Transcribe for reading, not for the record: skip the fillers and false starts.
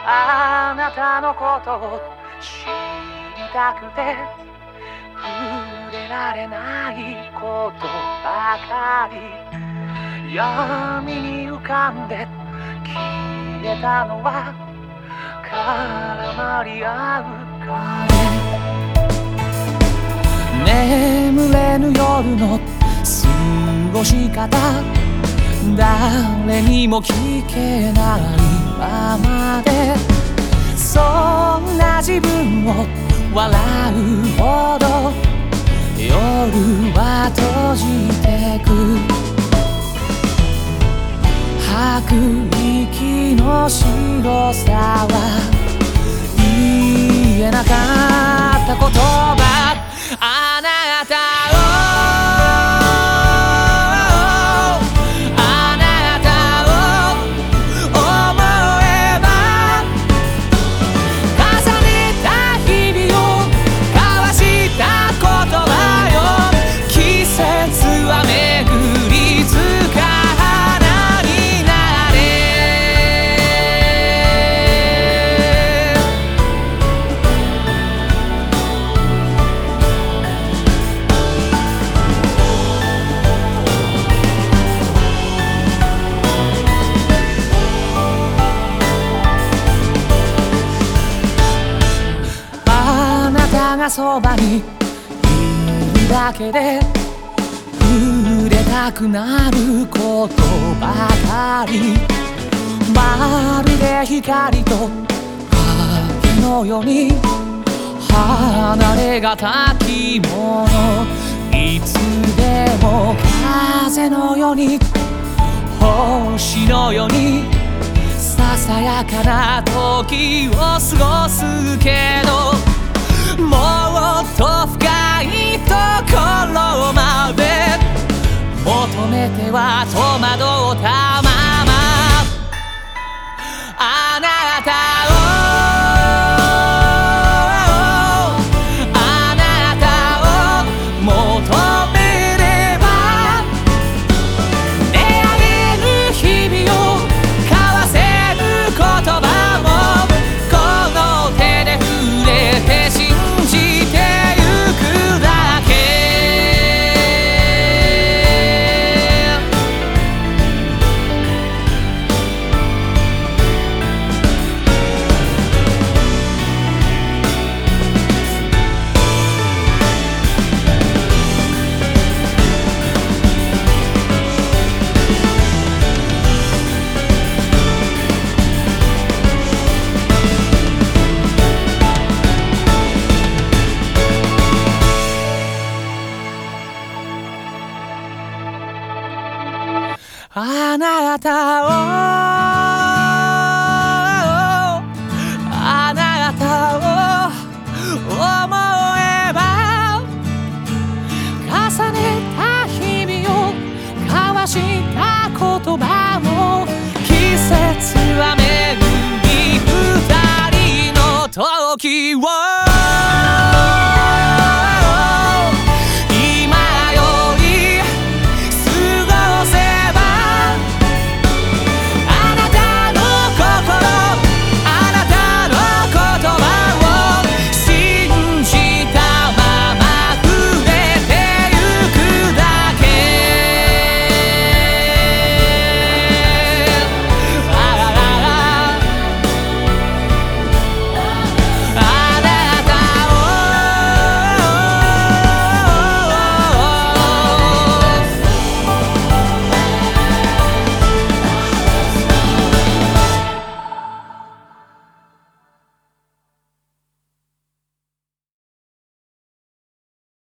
あなたのことを知りたくて触れられないことばかり。闇に浮かんで消えたのは絡まり合う影。眠れぬ夜の過ごし方、誰にも聞けないままで、そんな自分を笑うほど夜は閉じてく。吐く息の白さは言えなかった言葉。あなたがそばにいるだけで触れたくなることばかり。まるで光と影のように離れがたきもの。いつでも風のように星のようにささやかな時を過ごすけど、もっと深いところまで求めては戸惑ったまま。あなたをあなたを